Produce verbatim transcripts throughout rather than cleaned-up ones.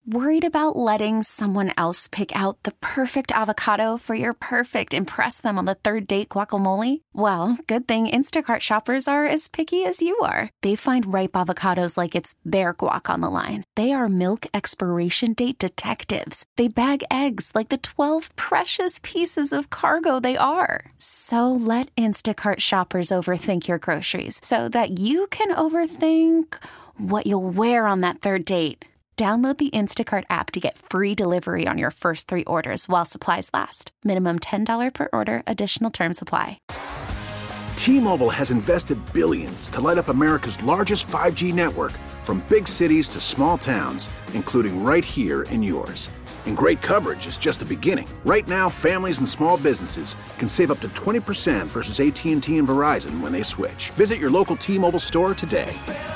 Worried about letting someone else pick out the perfect avocado for your perfect impress them on the third date guacamole? Well, good thing Instacart shoppers are as picky as you are. They find ripe avocados like it's their guac on the line. They are milk expiration date detectives. They bag eggs like the twelve precious pieces of cargo they are. So let Instacart shoppers overthink your groceries so that you can overthink what you'll wear on that third date. Download the Instacart app to get free delivery on your first three orders while supplies last. Minimum ten dollars per order. Additional terms apply. T-Mobile has invested billions to light up America's largest five G network, from big cities to small towns, including right here in yours. And great coverage is just the beginning. Right now, families and small businesses can save up to twenty percent versus A T and T and Verizon when they switch. Visit your local T-Mobile store today.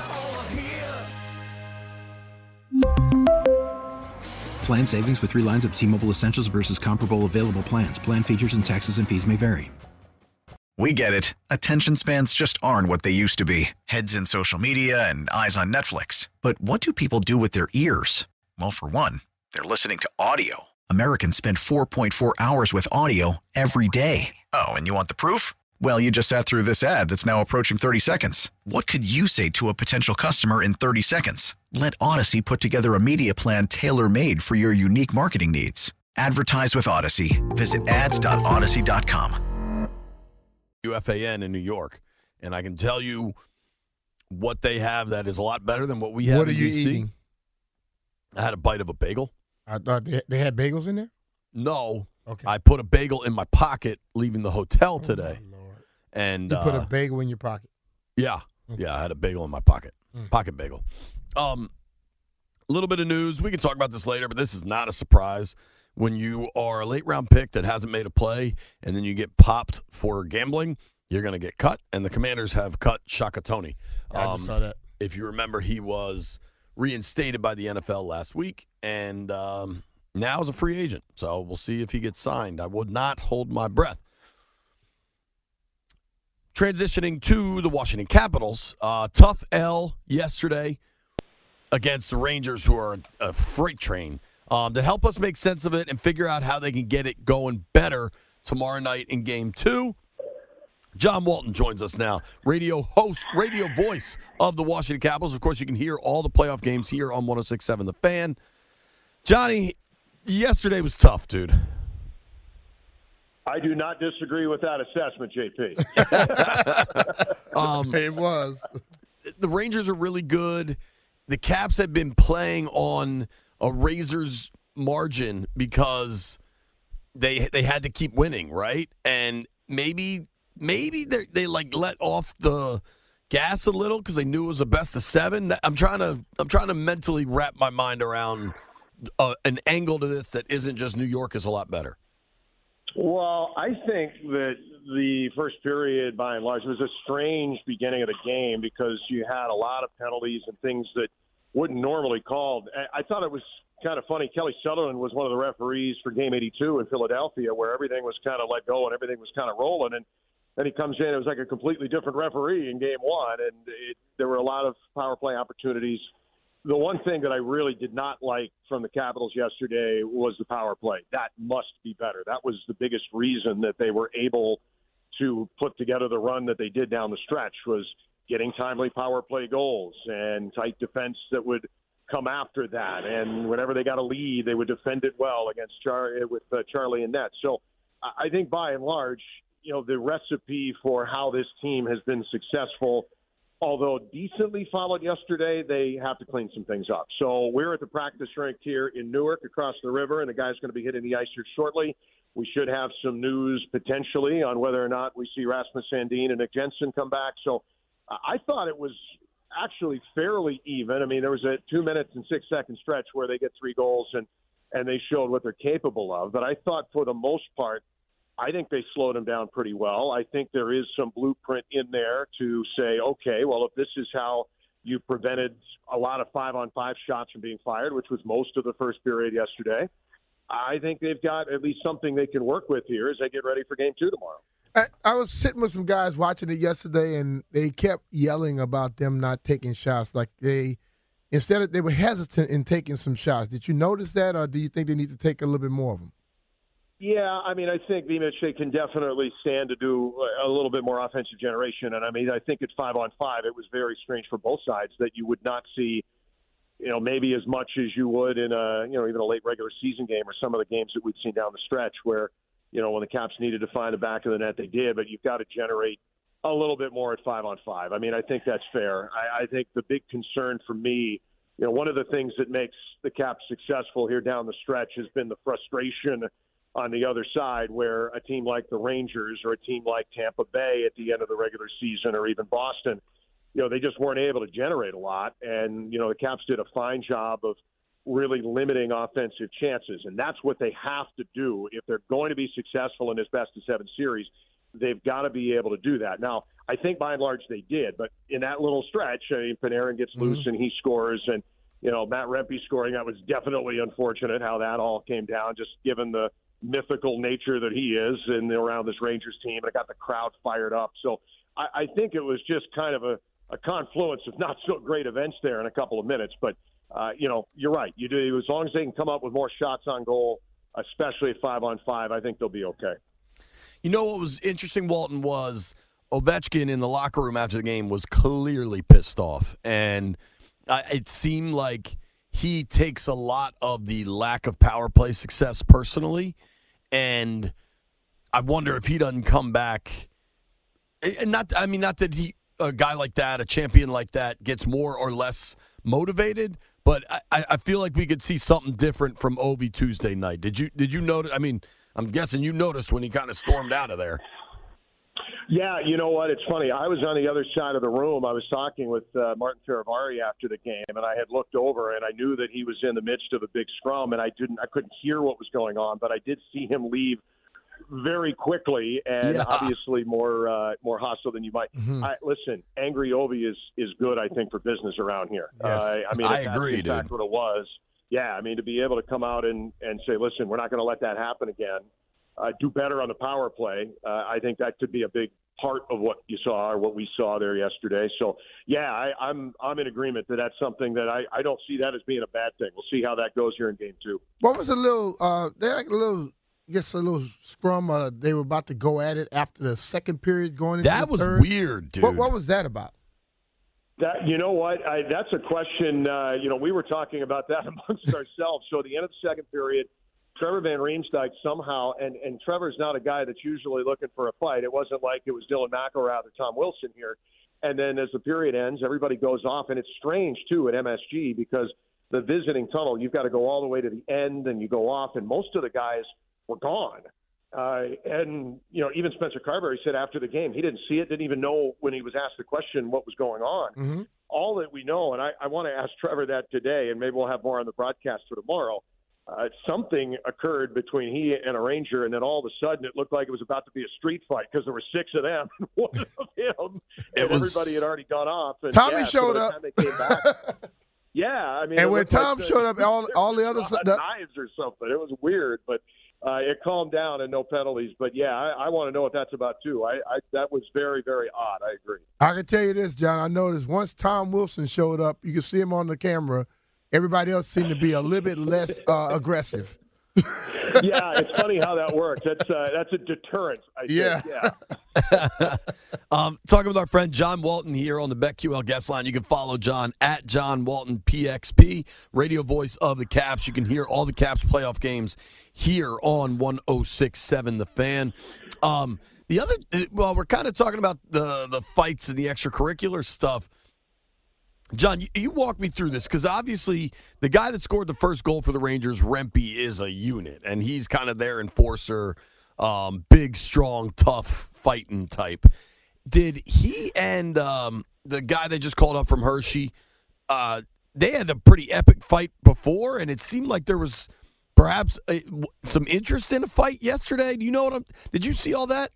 Plan savings with three lines of T-Mobile Essentials versus comparable available plans. Plan features and taxes and fees may vary. We get it. Attention spans just aren't what they used to be. Heads in social media and eyes on Netflix. But what do people do with their ears? Well, for one, they're listening to audio. Americans spend four point four hours with audio every day. Oh, and you want the proof? Well, you just sat through this ad that's now approaching thirty seconds. What could you say to a potential customer in thirty seconds? Let Odyssey put together a media plan tailor-made for your unique marketing needs. Advertise with Odyssey. Visit ads dot odyssey dot com. U F A N in New York, and I can tell you what they have that is a lot better than what we have What in are you D C. eating? I had a bite of a bagel. I thought they, they had bagels in there? No. Okay. I put a bagel in my pocket leaving the hotel today. Oh, Lord. And You put uh, a bagel in your pocket? Yeah. Okay. Yeah, I had a bagel in my pocket. Mm. Pocket bagel. Um, a little bit of news. We can talk about this later, but this is not a surprise. When you are a late-round pick that hasn't made a play and then you get popped for gambling, you're going to get cut, and the Commanders have cut Shaka Toney. I Um, just saw that. If you remember, he was reinstated by the N F L last week, and um, now is a free agent. So we'll see if he gets signed. I would not hold my breath. Transitioning to the Washington Capitals, uh, tough L yesterday against the Rangers, who are a freight train. Um, to help us make sense of it and figure out how they can get it going better tomorrow night in Game Two, John Walton joins us now, radio host, radio voice of the Washington Capitals. Of course, you can hear all the playoff games here on one oh six point seven The Fan. Johnny, yesterday was tough, dude. I do not disagree with that assessment, J P. um, It was. The Rangers are really good. The Caps have been playing on a razor's margin because they they had to keep winning, right? And maybe maybe they they like let off the gas a little because they knew it was a best of seven. I'm trying to I'm trying to mentally wrap my mind around uh, an angle to this that isn't just New York is a lot better. Well, I think that the first period, by and large, was a strange beginning of the game because you had a lot of penalties and things that wouldn't normally called. I thought it was kind of funny. Kelly Sutherland was one of the referees for Game eighty-two in Philadelphia, where everything was kind of let go and everything was kind of rolling. And then he comes in, it was like a completely different referee in Game one, and it, there were a lot of power play opportunities. The one thing that I really did not like from the Capitals yesterday was the power play. That must be better. That was the biggest reason that they were able to put together the run that they did down the stretch, was getting timely power play goals and tight defense that would come after that. And whenever they got a lead, they would defend it well against Char- with uh, Charlie and Net. So I think by and large, you know, the recipe for how this team has been successful, although decently followed yesterday, they have to clean some things up. So we're at the practice rink here in Newark across the river, and the guy's going to be hitting the ice here shortly. We should have some news potentially on whether or not we see Rasmus Sandin and Nick Jensen come back. So I thought it was actually fairly even. I mean, there was a two minutes and six second stretch where they get three goals and, and they showed what they're capable of. But I thought for the most part, I think they slowed them down pretty well. I think there is some blueprint in there to say, okay, well, if this is how you prevented a lot of five-on-five shots from being fired, which was most of the first period yesterday, I think they've got at least something they can work with here as they get ready for Game two tomorrow. I, I was sitting with some guys watching it yesterday, and they kept yelling about them not taking shots. Like they instead of they were hesitant in taking some shots. Did you notice that, or do you think they need to take a little bit more of them? Yeah, I mean, I think Vimache can definitely stand to do a little bit more offensive generation. And, I mean, I think at five on five, it was very strange for both sides that you would not see, you know, maybe as much as you would in a, you know, even a late regular season game or some of the games that we've seen down the stretch where, you know, when the Caps needed to find the back of the net, they did. But you've got to generate a little bit more at five on five. I mean, I think that's fair. I, I think the big concern for me, you know, one of the things that makes the Caps successful here down the stretch has been the frustration on the other side where a team like the Rangers or a team like Tampa Bay at the end of the regular season or even Boston, you know, they just weren't able to generate a lot. And, you know, the Caps did a fine job of really limiting offensive chances. And that's what they have to do. If they're going to be successful in this best of seven series, they've got to be able to do that. Now, I think by and large they did, but in that little stretch, I mean, Panarin gets mm-hmm. loose and he scores, and, you know, Matt Rempe scoring, that was definitely unfortunate how that all came down, just given the mythical nature that he is and around this Rangers team, and it got the crowd fired up. So I, I think it was just kind of a, a confluence of not so great events there in a couple of minutes. But, uh, you know, you're right. You do, as long as they can come up with more shots on goal, especially at five on five, I think they'll be okay. You know what was interesting, Walton, was Ovechkin in the locker room after the game was clearly pissed off. And uh, it seemed like he takes a lot of the lack of power play success personally. And I wonder if he doesn't come back. And not, I mean, not that he, a guy like that, a champion like that, gets more or less motivated, but I, I feel like we could see something different from Ovi Tuesday night. Did you, did you notice? I mean, I'm guessing you noticed when he kind of stormed out of there. Yeah, you know what? It's funny. I was on the other side of the room. I was talking with uh, Martin Feravari after the game, and I had looked over, and I knew that he was in the midst of a big scrum, and I didn't, I couldn't hear what was going on, but I did see him leave very quickly, and yeah. obviously more uh, more hostile than you might. Mm-hmm. I, listen, angry Ovi is is good, I think, for business around here. Yes. Uh, I mean, I that's agree, in fact dude. what it was. Yeah, I mean, to be able to come out and, and say, listen, we're not going to let that happen again. Uh, do better on the power play. Uh, I think that could be a big part of what you saw or what we saw there yesterday. So, yeah, I, I'm I'm in agreement that that's something that I, I don't see that as being a bad thing. We'll see how that goes here in game two. What was a little, uh, they like a little, I guess a little scrum. Uh, they were about to go at it after the second period going into That the was third. weird, dude. What, what was that about? That, you know what? I, that's a question. Uh, you know, we were talking about that amongst ourselves. So, at the end of the second period, Trevor Van Riemsdyk somehow, and, and Trevor's not a guy that's usually looking for a fight. It wasn't like it was Dylan McElrath or Tom Wilson here. And then as the period ends, everybody goes off. And it's strange, too, at M S G because the visiting tunnel, you've got to go all the way to the end and you go off. And most of the guys were gone. Uh, and, you know, even Spencer Carberry said after the game, he didn't see it, didn't even know when he was asked the question what was going on. Mm-hmm. All that we know, and I, I want to ask Trevor that today, and maybe we'll have more on the broadcast for tomorrow, uh, something occurred between he and a Ranger, and then all of a sudden it looked like it was about to be a street fight because there were six of them and one of him, it and was... everybody had already gone off. And, Tommy yeah, showed so by the up. time they came back, yeah, I mean, and when Tom like showed up, all all the other the, knives or something. It was weird, but uh, it calmed down and no penalties. But yeah, I, I want to know what that's about too. I, I that was very very odd. I agree. I can tell you this, John. I noticed once Tom Wilson showed up, you could see him on the camera. Everybody else seemed to be a little bit less uh, aggressive. Yeah, it's funny how that works. That's uh, that's a deterrent, I think. Yeah. yeah. um, talking with our friend John Walton here on the BetQL guest line. You can follow John at John Walton P X P, radio voice of the Caps. You can hear all the Caps playoff games here on one oh six point seven The Fan. Um, the other, well, we're kind of talking about the the fights and the extracurricular stuff. John, you, you walk me through this because obviously the guy that scored the first goal for the Rangers, Rempe, is a unit, and he's kind of their enforcer, um, big, strong, tough, fighting type. Did he and um, the guy they just called up from Hershey, uh, they had a pretty epic fight before, and it seemed like there was perhaps a, some interest in a fight yesterday. Do you know what I'm – did you see all that?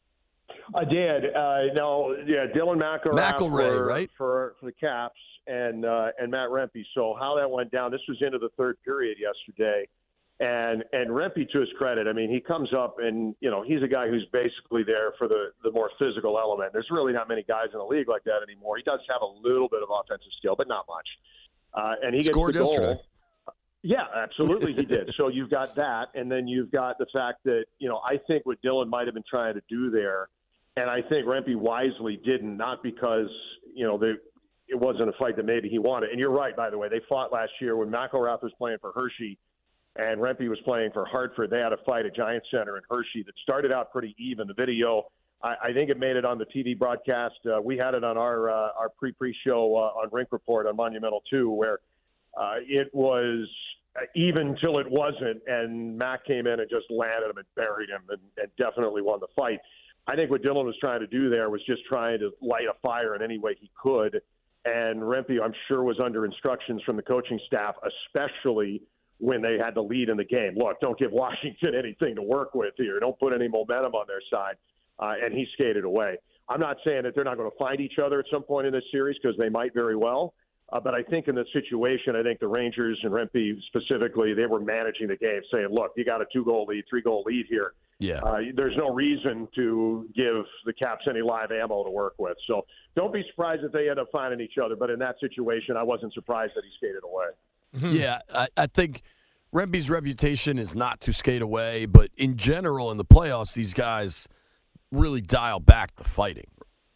I did. Uh, no, yeah, Dylan McElrath McElray, for, right? for for the Caps and uh, and Matt Rempe. So how that went down, this was into the third period yesterday. And and Rempe, to his credit, I mean, he comes up and, you know, he's a guy who's basically there for the, the more physical element. There's really not many guys in the league like that anymore. He does have a little bit of offensive skill, but not much. Uh, and he gets Scored the goal. yesterday. Yeah, absolutely he did. So you've got that, and then you've got the fact that, you know, I think what Dylan might have been trying to do there, and I think Rempe wisely didn't, not because, you know, they, it wasn't a fight that maybe he wanted. And you're right, by the way. They fought last year when McElrath was playing for Hershey and Rempe was playing for Hartford. They had a fight at Giant Center in Hershey that started out pretty even. The video, I, I think it made it on the T V broadcast. Uh, we had it on our uh, our pre-pre show uh, on Rink Report on Monumental two, where uh, it was even till it wasn't, and Mac came in and just landed him and buried him and, and definitely won the fight. I think what Dylan was trying to do there was just trying to light a fire in any way he could. And Rempe, I'm sure, was under instructions from the coaching staff, especially when they had the lead in the game. Look, don't give Washington anything to work with here. Don't put any momentum on their side. Uh, and he skated away. I'm not saying that they're not going to find each other at some point in this series, because they might very well. Uh, but I think in this situation, I think the Rangers and Rempe specifically, they were managing the game, saying, look, you got a two-goal lead, three-goal lead here. Yeah. Uh, there's no reason to give the Caps any live ammo to work with. So don't be surprised if they end up finding each other. But in that situation, I wasn't surprised that he skated away. Mm-hmm. Yeah, I, I think Rempe's reputation is not to skate away. But in general, in the playoffs, these guys really dial back the fighting,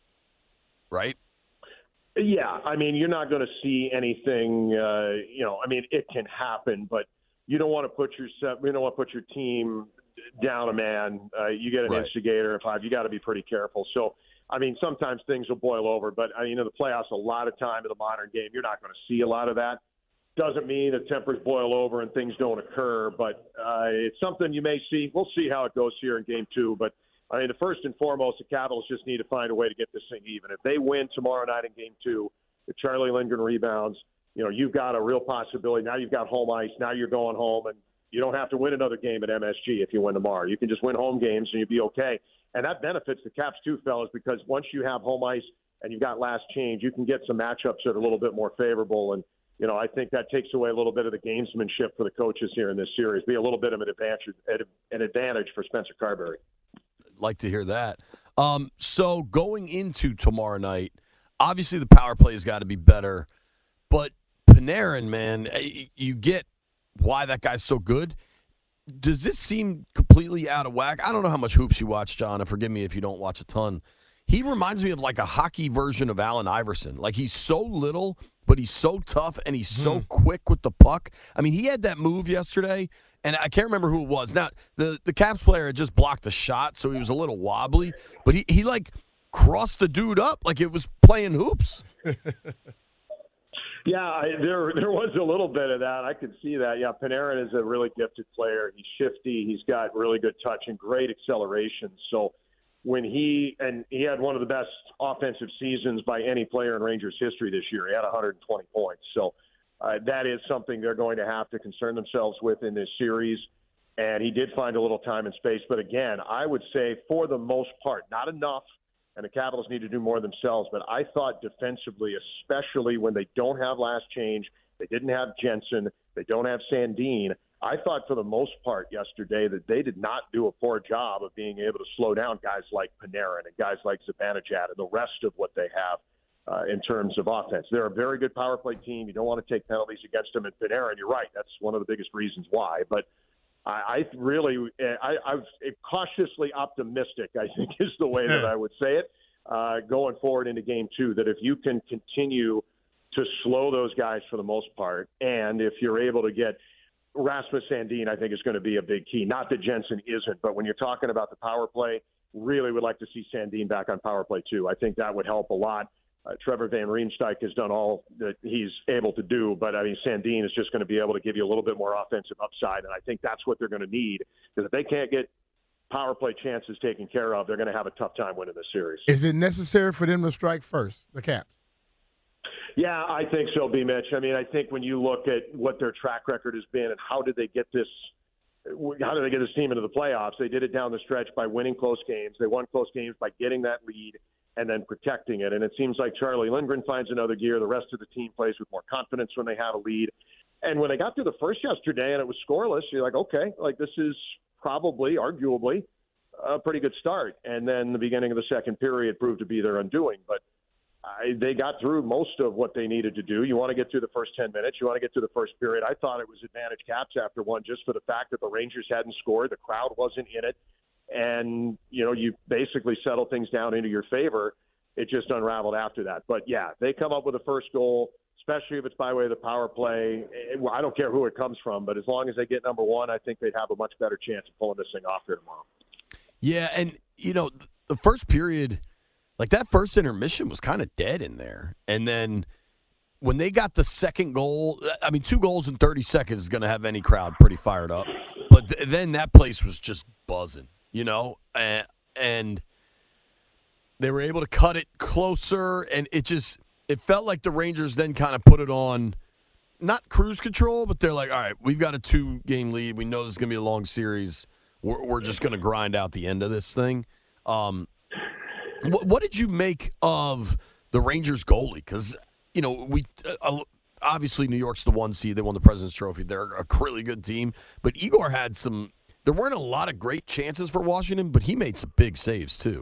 right? Yeah, I mean, you're not going to see anything, uh, you know, I mean, it can happen, but you don't want to put yourself, you don't want to put your team down a man. Uh, you get an Right. instigator at five, you got to be pretty careful. So, I mean, sometimes things will boil over, but I mean, in the playoffs, a lot of time in the modern game, you're not going to see a lot of that. Doesn't mean that tempers boil over and things don't occur, but uh, it's something you may see. We'll see how it goes here in game two, but I mean, the first and foremost, the Capitals just need to find a way to get this thing even. If they win tomorrow night in game two, if Charlie Lindgren rebounds, you know, you've got a real possibility. Now you've got home ice. Now you're going home, and you don't have to win another game at M S G if you win tomorrow. You can just win home games, and you'll be okay. And that benefits the Caps too, fellas, because once you have home ice and you've got last change, you can get some matchups that are a little bit more favorable. And, you know, I think that takes away a little bit of the gamesmanship for the coaches here in this series. Be a little bit of an advantage, an advantage for Spencer Carberry. Like to hear that. Um, so going into tomorrow night, obviously the power play has got to be better, but Panarin, man, you get why that guy's so good. Does this seem completely out of whack? I don't know how much hoops you watch, John, and forgive me if you don't watch a ton. He reminds me of like a hockey version of Allen Iverson. Like, he's so little, but he's so tough, and he's so Hmm. quick with the puck. I mean, he had that move yesterday, and I can't remember who it was. Now, the, the Caps player had just blocked a shot, so he was a little wobbly, but he, he like, crossed the dude up like it was playing hoops. Yeah, I, there there was a little bit of that. I could see that. Yeah, Panarin is a really gifted player. He's shifty. He's got really good touch and great acceleration. So when he – and he had one of the best offensive seasons by any player in Rangers history this year. He had one hundred twenty points. So uh, that is something they're going to have to concern themselves with in this series. And he did find a little time and space. But, again, I would say for the most part, not enough, and the Capitals need to do more themselves. But I thought defensively, especially when they don't have last change, they didn't have Jensen, they don't have Sandin, I thought for the most part yesterday that they did not do a poor job of being able to slow down guys like Panarin and guys like Zibanejad and the rest of what they have uh, in terms of offense. They're a very good power play team. You don't want to take penalties against them. And Panarin, you're right, that's one of the biggest reasons why. But I, I really, I, I was cautiously optimistic, I think is the way that I would say it, uh, going forward into game two, that if you can continue to slow those guys for the most part, and if you're able to get Rasmus Sandin, I think is going to be a big key. Not that Jensen isn't, but when you're talking about the power play, really would like to see Sandin back on power play too. I think that would help a lot. Uh, Trevor Van Riemsdyk has done all that he's able to do, but I mean, Sandin is just going to be able to give you a little bit more offensive upside, and I think that's what they're going to need, because if they can't get power play chances taken care of, they're going to have a tough time winning this series. Is it necessary for them to strike first, the Caps? Yeah, I think so, B. Mitch. I mean, I think when you look at what their track record has been and how did they get this how did they get this team into the playoffs, they did it down the stretch by winning close games. They won close games by getting that lead and then protecting it. And it seems like Charlie Lindgren finds another gear. The rest of the team plays with more confidence when they have a lead. And when they got through the first yesterday and it was scoreless, you're like, okay, like this is probably, arguably, a pretty good start. And then the beginning of the second period proved to be their undoing. But I, they got through most of what they needed to do. You want to get through the first ten minutes. You want to get through the first period. I thought it was advantage Caps after one just for the fact that the Rangers hadn't scored. The crowd wasn't in it. And, you know, you basically settle things down into your favor. It just unraveled after that. But, yeah, they come up with the first goal, especially if it's by way of the power play. I don't care who it comes from, but as long as they get number one, I think they'd have a much better chance of pulling this thing off here tomorrow. Yeah, and, you know, the first period, like that first intermission was kind of dead in there. And then when they got the second goal, I mean, two goals in thirty seconds is going to have any crowd pretty fired up. But th- then that place was just buzzing, you know, and, and they were able to cut it closer, and it just it felt like the Rangers then kind of put it on, not cruise control, but they're like, all right, we've got a two-game lead. We know this is going to be a long series. We're, we're just going to grind out the end of this thing. Um, what, what did you make of the Rangers goalie? Because, you know, we uh, obviously New York's the one seed. They won the President's Trophy. They're a really good team. But Igor had some – there weren't a lot of great chances for Washington, but he made some big saves too.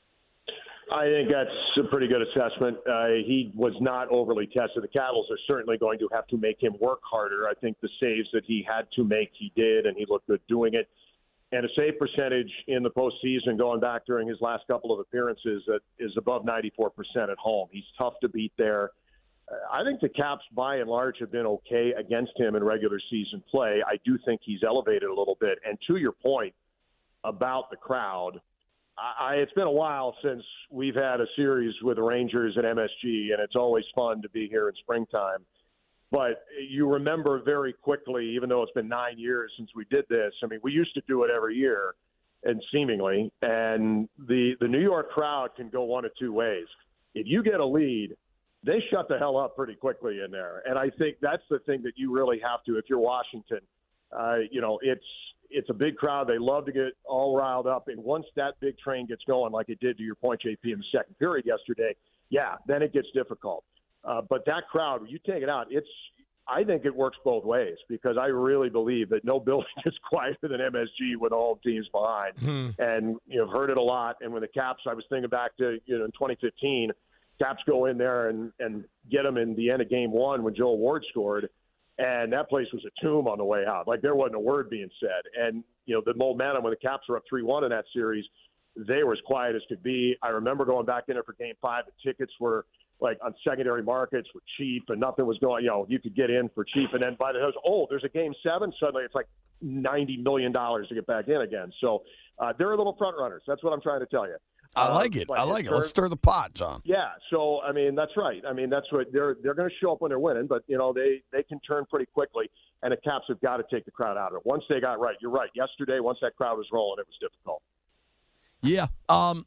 I think that's a pretty good assessment. Uh, he was not overly tested. The Capitals are certainly going to have to make him work harder. I think the saves that he had to make, he did, and he looked good doing it. And a save percentage in the postseason going back during his last couple of appearances that is above ninety-four percent at home. He's tough to beat there. Uh, I think the Caps, by and large, have been okay against him in regular season play. I do think he's elevated a little bit. And to your point about the crowd, I, it's been a while since we've had a series with the Rangers at M S G, and it's always fun to be here in springtime. But you remember very quickly, even though it's been nine years since we did this, I mean, we used to do it every year, and seemingly, and the, the New York crowd can go one of two ways. If you get a lead, they shut the hell up pretty quickly in there. And I think that's the thing that you really have to, if you're Washington, uh, you know, it's, It's a big crowd. They love to get all riled up. And once that big train gets going, like it did to your point, J P, in the second period yesterday, yeah, then it gets difficult. Uh, but that crowd, when you take it out, it's I think it works both ways because I really believe that no building is quieter than M S G with all teams behind. Hmm. And you've heard it a lot. And when the Caps, I was thinking back to, you know, in twenty fifteen, Caps go in there and, and get them in the end of game one when Joe Ward scored. And that place was a tomb on the way out. Like, there wasn't a word being said. And, you know, the momentum when the Caps were up three one in that series, they were as quiet as could be. I remember going back in there for game five. The tickets were, like, on secondary markets were cheap and nothing was going, you know, you could get in for cheap. And then by the time, oh, there's a game seven, suddenly it's like ninety million dollars to get back in again. So uh, they're a little front runners. That's what I'm trying to tell you. I like it. Um, I like it. Let's stir the pot, John. Yeah. So, I mean, that's right. I mean, that's what they're they're going to show up when they're winning, but, you know, they, they can turn pretty quickly, and the Caps have got to take the crowd out of it. Once they got right, you're right. Yesterday, once that crowd was rolling, it was difficult. Yeah. Um,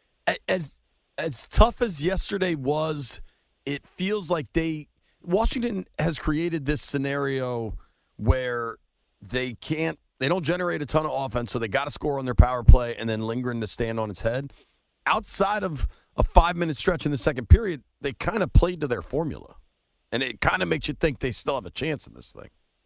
as as tough as yesterday was, it feels like they Washington has created this scenario where they can't they don't generate a ton of offense, so they got to score on their power play and then Lindgren to stand on its head. Outside of a five-minute stretch in the second period, they kind of played to their formula. And it kind of makes you think they still have a chance in this thing.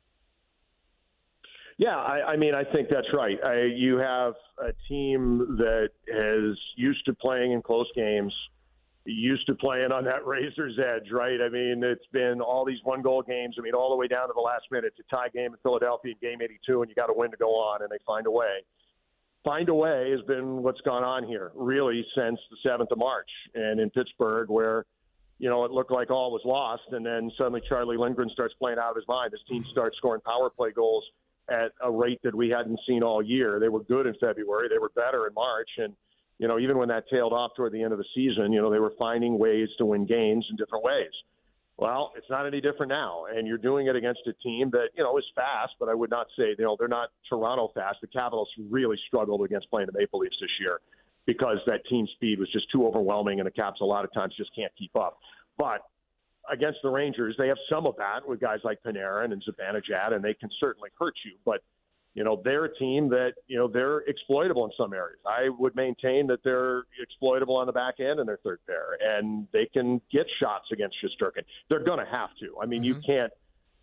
Yeah, I, I mean, I think that's right. I, you have a team that is used to playing in close games, used to playing on that razor's edge, right? I mean, it's been all these one-goal games. I mean, all the way down to the last minute. It's a tie game in Philadelphia in game eighty-two, and you got to win to go on, and they find a way. Find a way has been what's gone on here, really, since the seventh of March. And in Pittsburgh, where, you know, it looked like all was lost, and then suddenly Charlie Lindgren starts playing out of his mind. His team starts scoring power play goals at a rate that we hadn't seen all year. They were good in February. They were better in March. And, you know, even when that tailed off toward the end of the season, you know, they were finding ways to win games in different ways. Well, it's not any different now, and you're doing it against a team that, you know, is fast, but I would not say, you know, they're not Toronto fast. The Capitals really struggled against playing the Maple Leafs this year because that team speed was just too overwhelming, and the Caps a lot of times just can't keep up. But against the Rangers, they have some of that with guys like Panarin and Zibanejad, and they can certainly hurt you. But, you know, they're a team that, you know, they're exploitable in some areas. I would maintain that they're exploitable on the back end in their third pair, and they can get shots against Shesterkin. They're going to have to. I mean, mm-hmm. you can't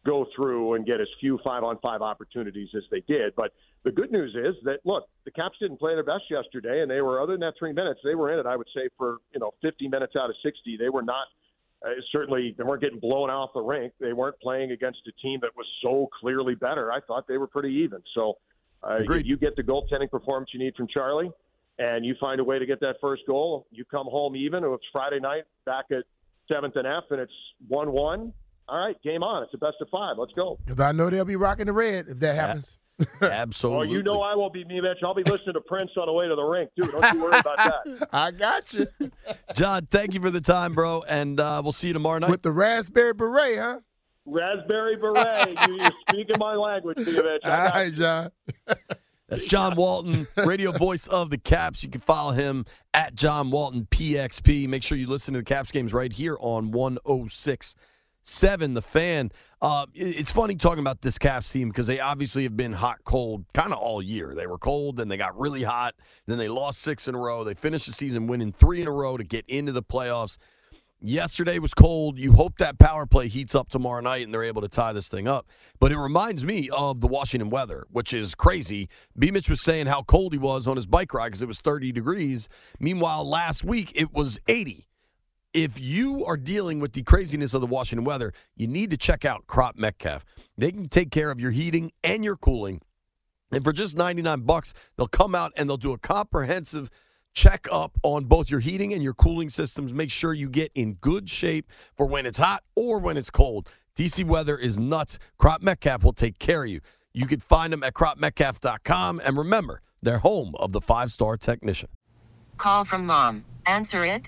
go through and get as few five-on-five opportunities as they did. But the good news is that, look, the Caps didn't play their best yesterday, and they were, other than that three minutes, they were in it, I would say, for, you know, fifty minutes out of sixty. They were not uh, certainly, they weren't getting blown off the rink. They weren't playing against a team that was so clearly better. I thought they were pretty even. So uh, you get the goaltending performance you need from Charlie, and you find a way to get that first goal. You come home even. It's Friday night back at seventh and F, and it's one one. All right, game on. It's a best of five. Let's go. Because I know they'll be rocking the red if that happens. Absolutely. Well, you know I won't be me, Mitch. I'll be listening to Prince on the way to the rink, too. Don't you worry about that. I got you. John, thank you for the time, bro, and uh, we'll see you tomorrow night. With the raspberry beret, huh? Raspberry beret. you, you're speaking my language, Mitch. All right, John. That's John Walton, radio voice of the Caps. You can follow him at John Walton P X P. Make sure you listen to the Caps games right here on one oh six point seven, The Fan. Uh, it's funny talking about this Caps team because they obviously have been hot, cold kind of all year. They were cold, then they got really hot, then they lost six in a row. They finished the season winning three in a row to get into the playoffs. Yesterday was cold. You hope that power play heats up tomorrow night and they're able to tie this thing up. But it reminds me of the Washington weather, which is crazy. B. Mitch was saying how cold he was on his bike ride because it was thirty degrees. Meanwhile, last week it was eighty. If you are dealing with the craziness of the Washington weather, you need to check out Crop Metcalf. They can take care of your heating and your cooling. And for just ninety-nine bucks, they'll come out and they'll do a comprehensive check up on both your heating and your cooling systems. Make sure you get in good shape for when it's hot or when it's cold. D C weather is nuts. Crop Metcalf will take care of you. You can find them at crop metcalf dot com. And remember, they're home of the five-star technician. Call from mom. Answer it.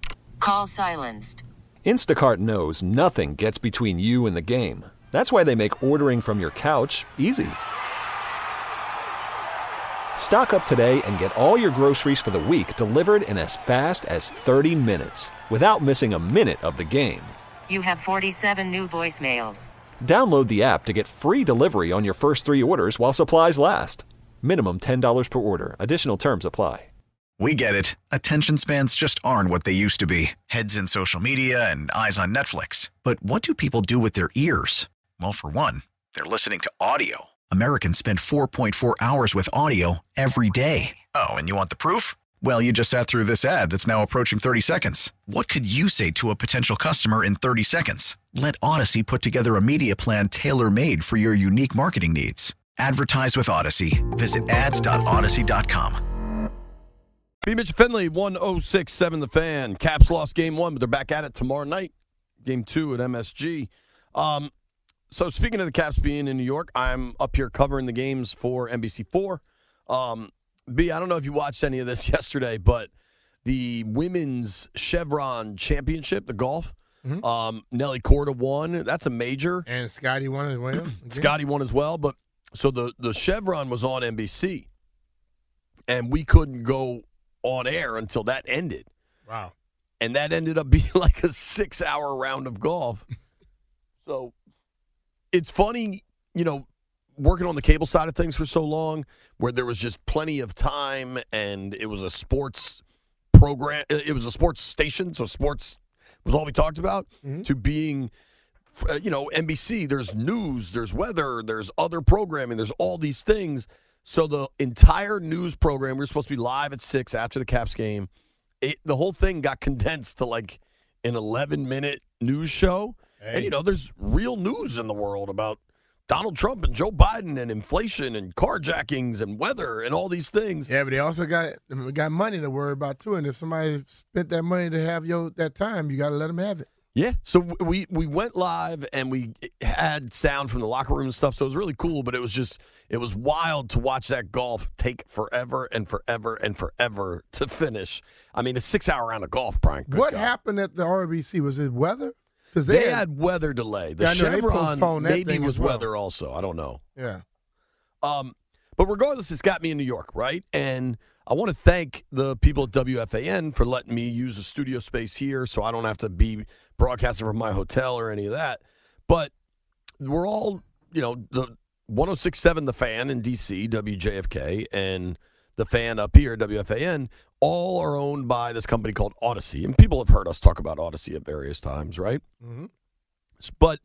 Call silenced. Instacart knows nothing gets between you and the game. That's why they make ordering from your couch easy. Stock up today and get all your groceries for the week delivered in as fast as thirty minutes without missing a minute of the game. You have forty-seven new voicemails. Download the app to get free delivery on your first three orders while supplies last. Minimum ten dollars per order. Additional terms apply. We get it. Attention spans just aren't what they used to be. Heads in social media and eyes on Netflix. But what do people do with their ears? Well, for one, they're listening to audio. Americans spend four point four hours with audio every day. Oh, and you want the proof? Well, you just sat through this ad that's now approaching thirty seconds. What could you say to a potential customer in thirty seconds? Let Odyssey put together a media plan tailor-made for your unique marketing needs. Advertise with Odyssey. Visit ads dot odyssey dot com. B. Mitch Finley, one oh six point seven The Fan. Caps lost game one, but they're back at it tomorrow night. Game two at M S G. Um, so speaking of the Caps being in New York, I'm up here covering the games for N B C four. Um, B, I don't know if you watched any of this yesterday, but the women's Chevron Championship, the golf, mm-hmm. um, Nelly Korda won. That's a major. And Scotty won as well. Scotty won as well. But so the, the Chevron was on N B C, and we couldn't go on air until that ended. Wow. And that ended up being like a six-hour round of golf. So it's funny, you know, working on the cable side of things for so long where there was just plenty of time and it was a sports program. It was a sports station, so sports was all we talked about, mm-hmm. to being, you know, N B C. There's news, there's weather, there's other programming, there's all these things. So the entire news program, we were supposed to be live at six after the Caps game. It, the whole thing got condensed to like an eleven-minute news show. Hey. And, you know, there's real news in the world about Donald Trump and Joe Biden and inflation and carjackings and weather and all these things. Yeah, but they also got got money to worry about, too. And if somebody spent that money to have your that time, you got to let them have it. Yeah, so we we went live and we had sound from the locker room and stuff, so it was really cool, but it was just, it was wild to watch that golf take forever and forever and forever to finish. I mean, a six-hour round of golf, Brian. What God. happened at the R B C? Was it weather? Because they, they had, had weather delay. The yeah, Chevron maybe was well. weather also. I don't know. Yeah. Um, but regardless, it's got me in New York, right? And I want to thank the people at W F A N for letting me use the studio space here so I don't have to be broadcasting from my hotel or any of that. But we're all, you know, the one oh six point seven The Fan in D C, W J F K, and The Fan up here, W F A N, all are owned by this company called Odyssey. And people have heard us talk about Odyssey at various times, right? Mm-hmm. But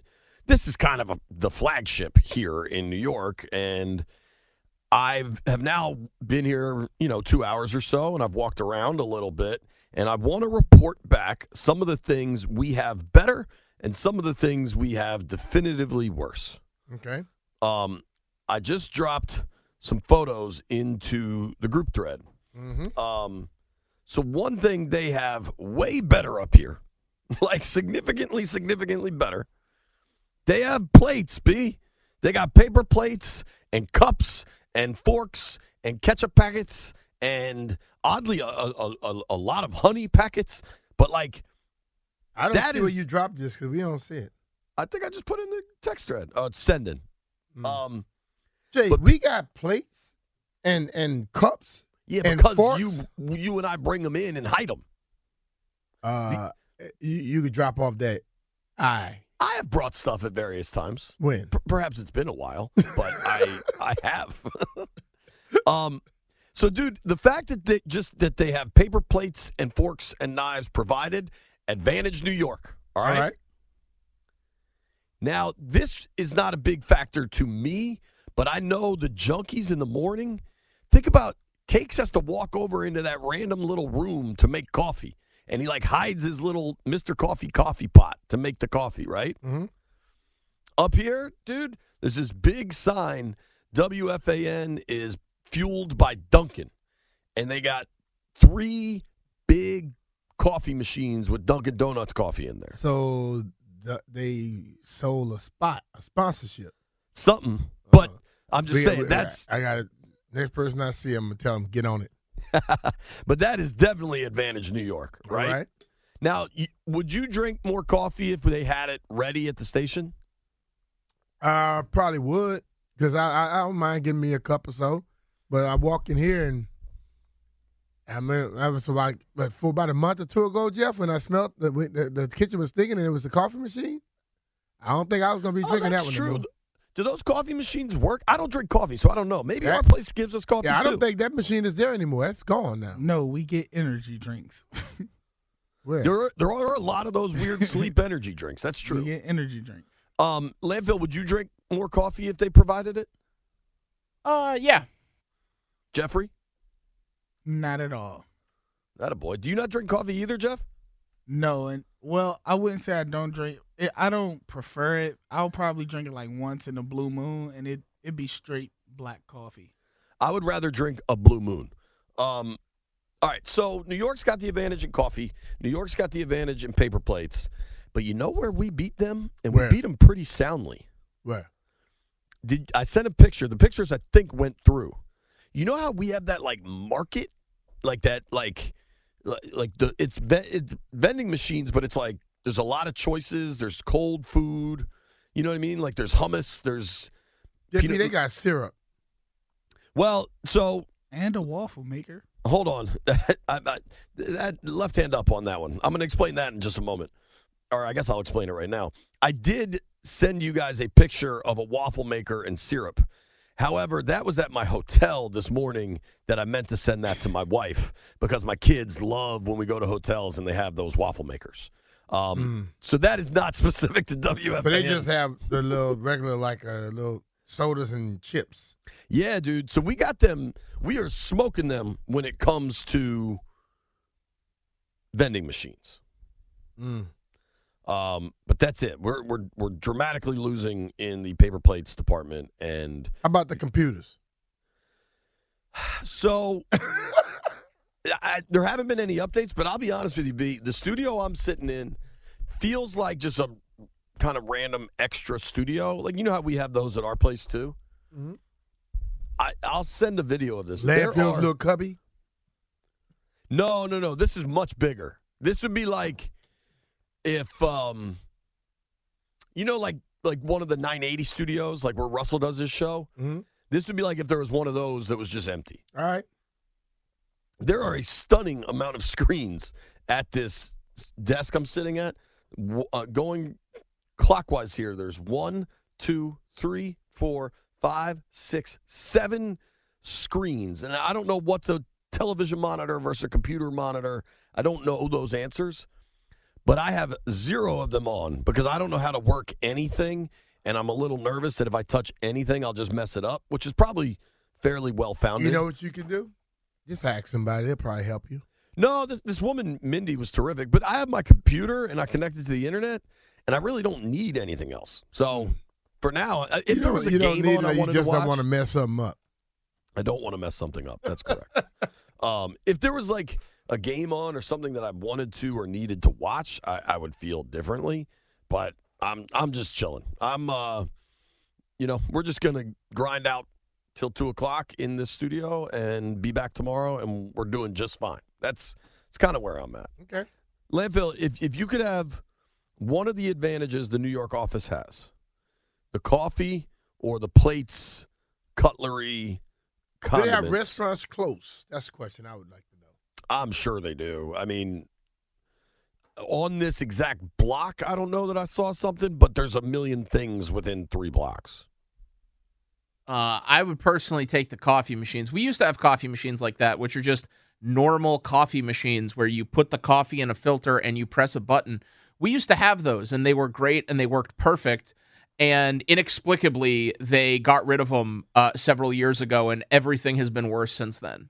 this is kind of a, the flagship here in New York, and I have now been here, you know, two hours or so, and I've walked around a little bit, and I want to report back some of the things we have better and some of the things we have definitively worse. Okay. Um, I just dropped some photos into the group thread. Mm-hmm. Um, so one thing they have way better up here, like significantly, significantly better, they have plates, B. They got paper plates and cups and forks and ketchup packets and, oddly, a, a, a, a lot of honey packets. But, like, I don't that see is, where you dropped this because we don't see it. I think I just put it in the text thread. Oh, it's sending. Mm. Um, Jay, but, we got plates and, and cups yeah, and because forks. you you and I bring them in and hide them. Uh, you, you could drop off that I. I have brought stuff at various times. When? P- perhaps it's been a while, but I I have. um, so, dude, the fact that they just that they have paper plates and forks and knives provided, advantage New York. All right. All right. Now, this is not a big factor to me, but I know the junkies in the morning. Think about Cakes has to walk over into that random little room to make coffee. And he, like, hides his little Mister Coffee coffee pot to make the coffee, right? Mm-hmm. Up here, dude, there's this big sign, W F A N is fueled by Dunkin'. And they got three big coffee machines with Dunkin' Donuts coffee in there. So the, they sold a spot, a sponsorship. Something. But Uh, I'm just we- saying, we- that's... I got it. Next person I see, I'm going to tell them, get on it. But that is definitely advantage New York, right? All right. Now, you, would you drink more coffee if they had it ready at the station? I probably would because I, I, I don't mind giving me a cup or so. But I walk in here and I mean, I was about, but for about a month or two ago, Jeff, when I smelled the, the, the kitchen was stinking and it was a coffee machine, I don't think I was going to be Oh, drinking that's that one. true. anymore. Do those coffee machines work? I don't drink coffee, so I don't know. Maybe Yeah. our place gives us coffee, Yeah, I too. don't think that machine is there anymore. That's gone now. No, we get energy drinks. Where? There are, there are a lot of those weird sleep energy drinks. That's We true. get energy drinks. Um, Landfill, would you drink more coffee if they provided it? Uh, yeah. Jeffrey? Not at all. That a boy. Do you not drink coffee either, Jeff? No, and well, I wouldn't say I don't drink it. I don't prefer it. I'll probably drink it like once in a blue moon, and it it'd be straight black coffee. I would rather drink a Blue Moon. Um, all right, so New York's got the advantage in coffee. New York's got the advantage in paper plates. But you know where we beat them? And Where? we beat them pretty soundly. Where? Did I sent a picture. The pictures, I think, went through. You know how we have that, like, market? Like that, like, li- like the it's, ve- it's vending machines, but it's like there's a lot of choices. There's cold food. You know what I mean? Like there's hummus. There's J P, peanut- they got syrup. Well, so And a waffle maker. hold on. I, I, that left hand up on that one. I'm going to explain that in just a moment. Or I guess I'll explain it right now. I did send you guys a picture of a waffle maker and syrup. However, that was at my hotel this morning that I meant to send that to my wife because my kids love when we go to hotels and they have those waffle makers. Um, So that is not specific to W F A N. But they just have the little regular, like, uh, little sodas and chips. Yeah, dude. So we got them. We are smoking them when it comes to vending machines. Mm. Um, but that's it. We're we're we're dramatically losing in the paper plates department, and How about the computers? so I, there haven't been any updates. But I'll be honest with you, B. The studio I'm sitting in feels like just a kind of random extra studio. Like you know how we have those at our place too. Mm-hmm. I, I'll send a video of this. There Landfill's are- little cubby? No, no, no. This is much bigger. This would be like if, um, you know, like like one of the nine eighty studios, like where Russell does his show. Mm-hmm. This would be like if there was one of those that was just empty. All right. There are a stunning amount of screens at this desk I'm sitting at. W- Uh, going clockwise here, there's one, two, three, four, five, six, seven screens. And I don't know what's a television monitor versus a computer monitor. I don't know those answers. but I have zero of them on because I don't know how to work anything, and I'm a little nervous that if I touch anything, I'll just mess it up, which is probably fairly well-founded. You know what you can do? Just ask somebody. They'll probably help you. No, this this woman, Mindy, was terrific, but I have my computer, and I connected to the internet, and I really don't need anything else. So for now, if You there was a you don't game need on it, I you wanted just to watch, don't want to mess something up. I don't want to mess something up. That's correct. um, if there was like a game on or something that I wanted to or needed to watch, I, I would feel differently. But I'm I'm just chilling. I'm uh, you know, we're just gonna grind out till two o'clock in this studio and be back tomorrow, and we're doing just fine. That's that's kind of where I'm at. Okay. Landfill, if if you could have one of the advantages the New York office has, the coffee or the plates, cutlery, Do they condiments. have restaurants close? That's the question I would like to know. I'm sure they do. I mean, on this exact block, I don't know that I saw something, but there's a million things within three blocks. Uh, I would personally take the coffee machines. We used to have coffee machines like that, which are just normal coffee machines where you put the coffee in a filter and you press a button. We used to have those, and they were great, and they worked perfect. And inexplicably, they got rid of them uh, several years ago, and everything has been worse since then.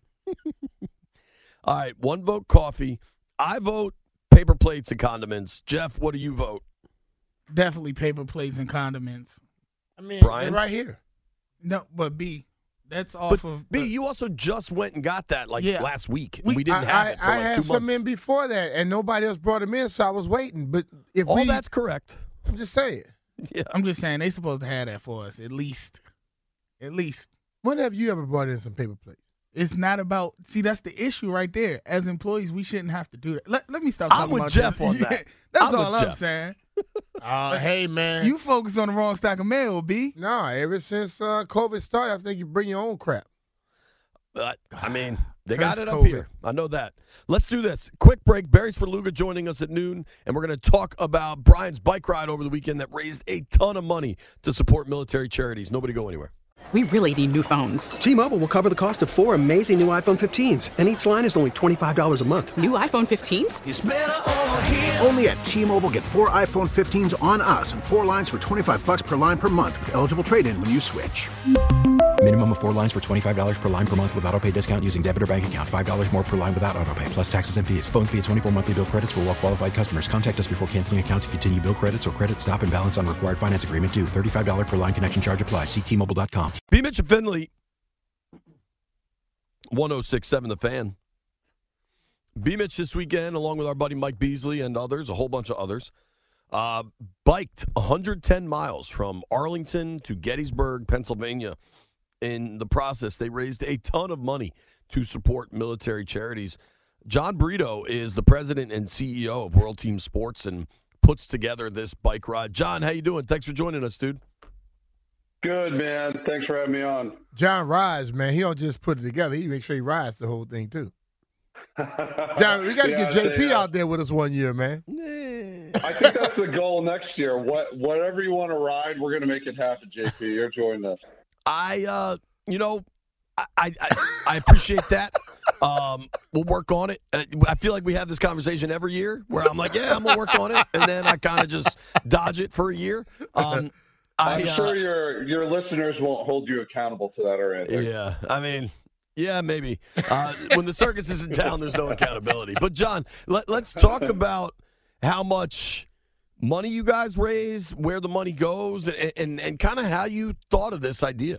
All right, one vote coffee. I vote paper plates and condiments. Jeff, what do you vote? Definitely paper plates and condiments. I mean, Brian? they're right here. No, but B, that's off But of B, the- you also just went and got that like Yeah. last week. We- We, didn't I, have I, it for I like had two some months. in before that, and nobody else brought them in, so I was waiting. But if All we, that's correct. I'm just saying. Yeah. I'm just saying they supposed to have that for us at least, at least. When have you ever brought in some paper plates? It's not about. See, that's the issue right there. As employees, we shouldn't have to do that. Let, let me stop I'm talking with about Jeff this. on Yeah, that. That's I'm all with I'm Jeff. saying. Uh, hey, man. You focused on the wrong stack of mail, B. No, ever since uh, COVID started, I think you bring your own crap. But, I mean, they got Hurts it up COVID. here. I know that. Let's do this. Quick break. Barry's for Luga joining us at noon, and we're going to talk about Brian's bike ride over the weekend that raised a ton of money to support military charities. Nobody go anywhere. We really need new phones. T-Mobile will cover the cost of four amazing new iPhone fifteens, and each line is only twenty-five dollars a month. New iPhone fifteens? It's better over here. Only at T-Mobile, get four iPhone fifteens on us and four lines for twenty-five bucks per line per month with eligible trade-in when you switch. Minimum of four lines for twenty-five dollars per line per month with autopay discount using debit or bank account. five dollars more per line without autopay, plus taxes and fees. Phone fee at twenty-four monthly bill credits for well-qualified customers. Contact us before canceling account to continue bill credits or credit stop and balance on required finance agreement due. thirty-five dollars per line connection charge applies. See T Mobile dot com. B. Mitch and Finley, one oh six point seven The Fan. B. Mitch this weekend, along with our buddy Mike Beasley and others, a whole bunch of others, uh, biked one hundred ten miles from Arlington to Gettysburg, Pennsylvania. In the process, they raised a ton of money to support military charities. John Brito is the president and C E O of World Team Sports and puts together this bike ride. John, how you doing? Thanks for joining us, dude. Good, man. Thanks for having me on. John rides, man. He don't just put it together. He makes sure he rides the whole thing, too. John, we got to Yeah, get J P they, uh, out there with us one year, man. I think that's the goal next year. What, whatever you want to ride, we're going to make it happen, J P. You're joining us. I, uh, you know, I, I, I appreciate that. Um, we'll work on it. Uh, I feel like we have this conversation every year where I'm like, yeah, I'm going to work on it. And then I kind of just dodge it for a year. Um, I, I'm uh, sure your your listeners won't hold you accountable to that or anything. Yeah, I mean, yeah, maybe. Uh, when the circus is in town, there's no accountability. But, John, let, let's talk about how much money you guys raise, where the money goes, and, and, and kind of how you thought of this idea.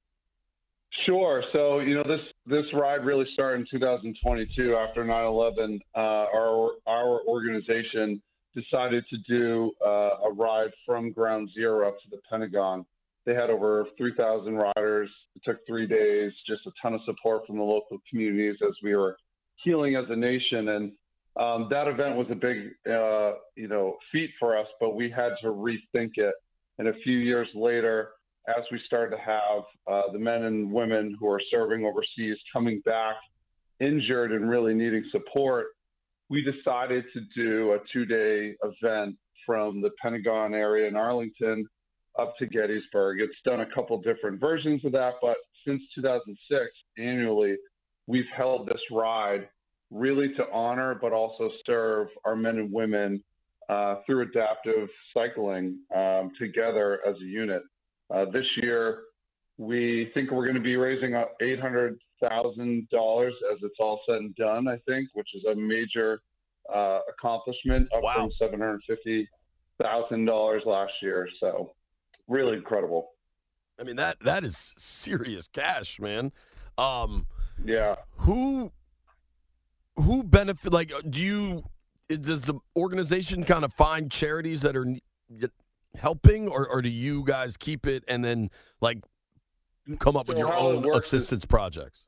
Sure. So, you know, this this ride really started in two thousand twenty-two after nine eleven. Uh, our our organization decided to do uh, a ride from Ground Zero up to the Pentagon. They had over three thousand riders. It took three days, just a ton of support from the local communities as we were healing as a nation. And um, that event was a big, uh, you know, feat for us, but we had to rethink it. And a few years later, as we started to have uh, the men and women who are serving overseas coming back injured and really needing support, we decided to do a two-day event from the Pentagon area in Arlington up to Gettysburg. It's done a couple different versions of that, but since two thousand six, annually, we've held this ride really to honor but also serve our men and women uh, through adaptive cycling um, together as a unit. Uh, this year, we think we're going to be raising eight hundred thousand dollars as it's all said and done, I think, which is a major uh, accomplishment, up wow. from seven hundred fifty thousand dollars last year. So really incredible. I mean, that that is serious cash, man. Um, yeah. Who who benefit? Like, do you does the organization kind of find charities that are helping, or, or do you guys keep it and then like come up so with your own assistance is, projects?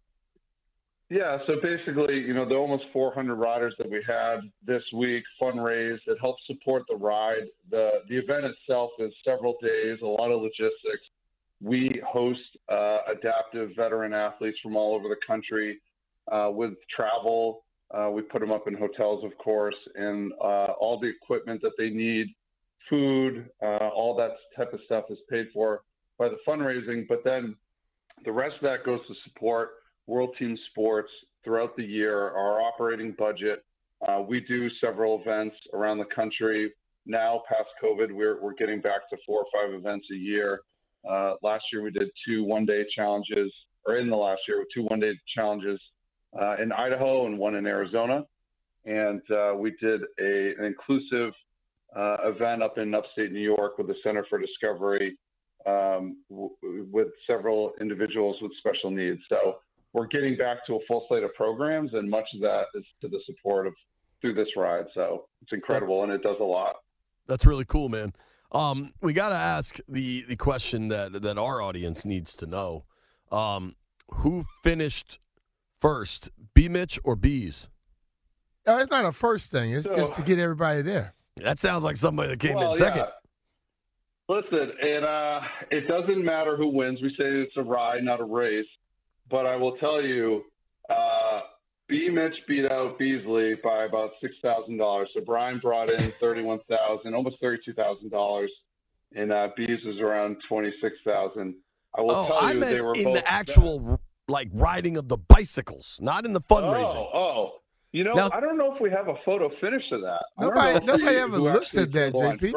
Yeah. So basically, you know, the almost four hundred riders that we had this week fundraised. It helps support the ride. The the event itself is several days, a lot of logistics. We host uh, adaptive veteran athletes from all over the country uh, with travel. Uh, we put them up in hotels, of course, and uh, all the equipment that they need, food, uh, all that type of stuff is paid for by the fundraising. But then the rest of that goes to support World Team Sports throughout the year, our operating budget. Uh, we do several events around the country. Now, past COVID, we're, we're getting back to four or five events a year. Uh, last year we did two one-day challenges, or in the last year, two one-day challenges uh, in Idaho and one in Arizona. And uh, we did a, an inclusive uh, event up in upstate New York with the Center for Discovery um, w- with several individuals with special needs. So we're getting back to a full slate of programs, and much of that is to the support of through this ride. So it's incredible, and it does a lot. That's really cool, man. Um, we got to ask the, the question that, that our audience needs to know. Um, who finished first, B. Mitch or Bees? No, it's not a first thing. It's So- just to get everybody there. That sounds like somebody that came Well, in second. yeah. Listen, it, uh, it doesn't matter who wins. We say it's a ride, not a race. But I will tell you, uh, B. Mitch beat out Beasley by about six thousand dollars. So Brian brought in thirty-one thousand dollars, almost thirty-two thousand dollars, and uh, Bees was around twenty-six thousand dollars. I will Oh, tell I you, meant they were in both the actual like riding of the bicycles, not in the fundraising. Oh, oh. You know, Now- I don't know if we have a photo finish of that. I don't Nobody- know if nobody we- ever who looks actually at that, drew the line J P.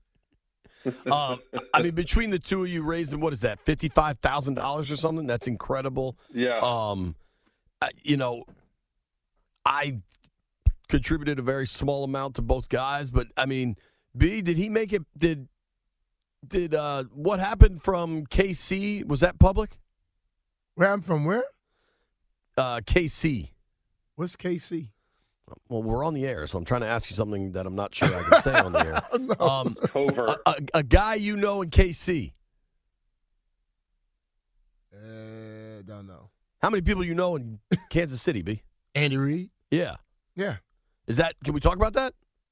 first. um, I mean, between the two of you raising, what is that, fifty-five thousand dollars or something? That's incredible. Yeah. Um, uh, you know, I contributed a very small amount to both guys, but I mean, B, did he make it? Did did uh, what happened from K C? Was that public? Where I'm from? Where? Uh, K C. What's K C? Well, we're on the air, so I'm trying to ask you something that I'm not sure I can say on the air. No. Um, Covert. a, a, a guy you know in K C. Uh, don't know. How many people you know in Kansas City, B? Andy Reid? Yeah. Yeah. Is that? Can we talk about that?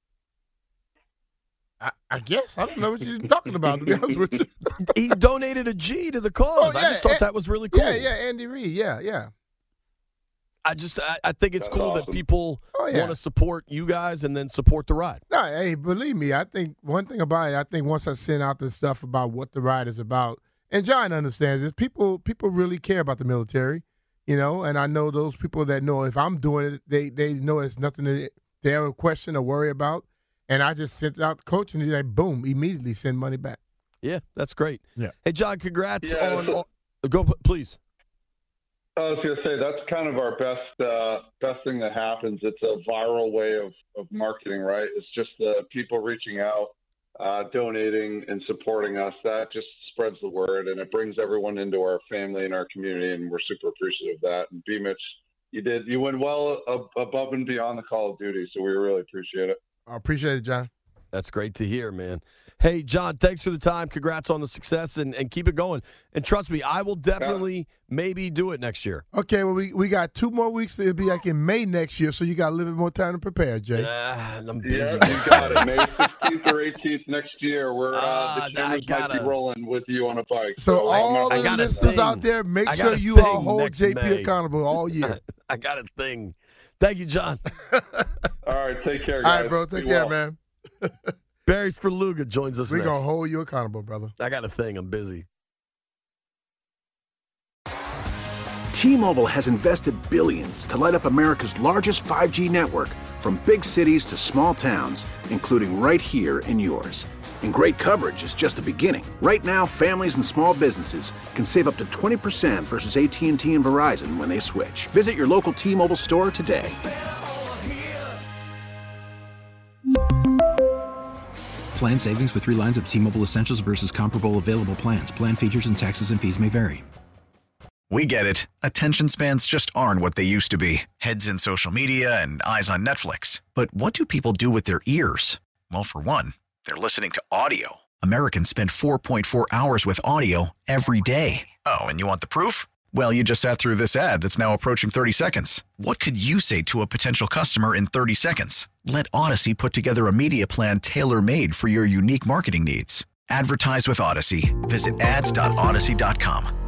I, I guess. I don't know what you're talking about, to be honest with you. He donated a G to the cause. Oh, I yeah, just thought and- that was really cool. Yeah, yeah, Andy Reid. Yeah, yeah. I just I, I think it's That's cool that awesome. people Oh, yeah. want to support you guys and then support the ride. No, hey, believe me, I think one thing about it, I think once I send out the stuff about what the ride is about, and John understands this, people people really care about the military, you know, and I know those people that know if I'm doing it, they they know it's nothing to, to ever question or worry about. And I just sent out the coach and he's like, boom, immediately send money back. Yeah, that's great. Yeah. Hey, John, congrats Yeah, on. so- all- go, please. I was going to say that's kind of our best uh, best thing that happens. It's a viral way of, of marketing, right? It's just the people reaching out, uh, donating, and supporting us. That just spreads the word, and it brings everyone into our family and our community, and we're super appreciative of that. And B. Mitch, you did you went well ab- above and beyond the Call of Duty, so we really appreciate it. I appreciate it, John. That's great to hear, man. Hey, John, thanks for the time. Congrats on the success, and, and keep it going. And trust me, I will definitely maybe do it next year. Okay, well, we, we got two more weeks. It'll be like in May next year, so you got a little bit more time to prepare, Jay. Ah, I'm busy. Yeah, next you got year. it. May sixteenth or eighteenth next year, we're uh, Ah, the I cameras might gotta- be rolling with you on a bike. So I'm all gonna- I the got a listeners thing. out there, make I got sure a you all thing hold next J P May. accountable all year. I got a thing. Thank you, John. All right, take care, All guys. right, bro. Take Be care, well. man. Barry's for Luga joins us We're next. going to hold you accountable, brother. I got a thing. I'm busy. T-Mobile has invested billions to light up America's largest five G network, from big cities to small towns, including right here in yours. And great coverage is just the beginning. Right now, families and small businesses can save up to twenty percent versus A T and T and Verizon when they switch. Visit your local T-Mobile store today. Plan savings with three lines of T-Mobile Essentials versus comparable available plans. Plan features and taxes and fees may vary. We get it. Attention spans just aren't what they used to be. Heads in social media and eyes on Netflix. But what do people do with their ears? Well, for one, they're listening to audio. Americans spend four point four hours with audio every day. Oh, and you want the proof? Well, you just sat through this ad that's now approaching thirty seconds. What could you say to a potential customer in thirty seconds? Let Odyssey put together a media plan tailor-made for your unique marketing needs. Advertise with Odyssey. Visit ads dot odyssey dot com.